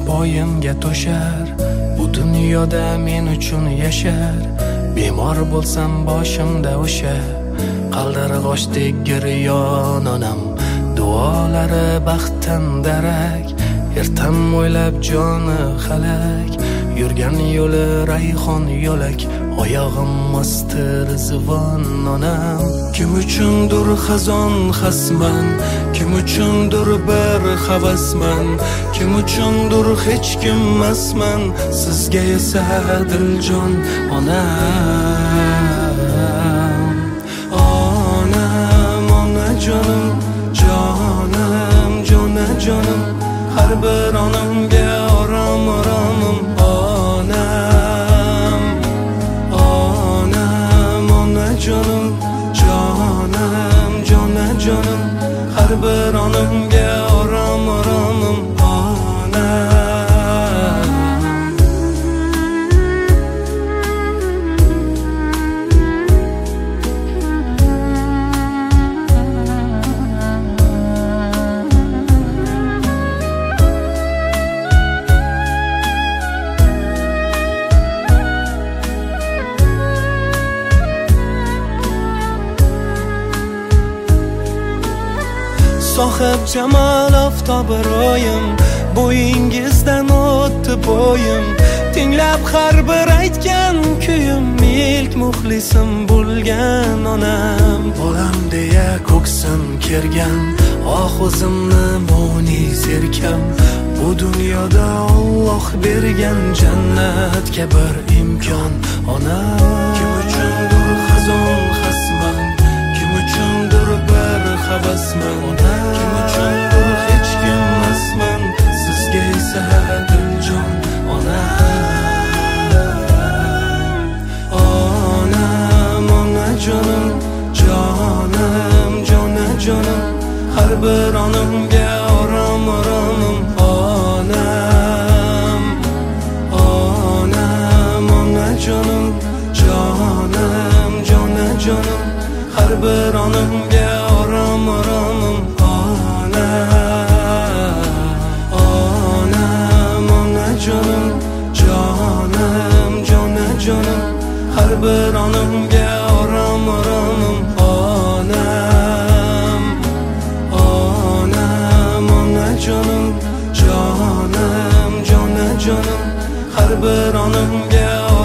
poyimga to'shar, bu dunyoda men uchun yashar. Bemor bo'lsam boshimda o'sha qaldirg'ochdek giryon onam, duolari baxtdan darak. Ertam o'ylab joni halak, yurgan yo'li rayhon yo'lak, oyog'im osti rizvon onam. Kim uchundir xazon xasman, kim uchundir bir havasman, kim uchundir hech kimmasman, sizga esa diljon onam. Onam, onajonim, jonim, jonajonim, har bir onamga orom oromim. Onam, onam, onajonim, jonim, jonajonim, har bir onamga orom oromim. Sohib jamal oftobi ro'yim, bo'yingizdan o'tdi bo'yim. Tinglab har bir aytgan kuyim, ilk muxlisim bo'lgan onam. Bolam deya ko'ksim kergan, oh o'zimni mo'niz erkam. Bu dunyoda Alloh bergan jannatga bir imkon onam. Kim uchundir xazon xasman, kim uchundir bir havasman, kim uchundir hech kimmasman, sizga esa diljon onam. Onam, onajonim, jonim, jonajonim, har bir onamga orom oromim. Onam, onam, onajonim, jonim, jonajonim, har bir onamga orom oromim. Onam, onajonim, jonim, jonajonim, har bir onamga orom oromim. Onam, onam, onajonim, jonim, jonajonim, har bir onamga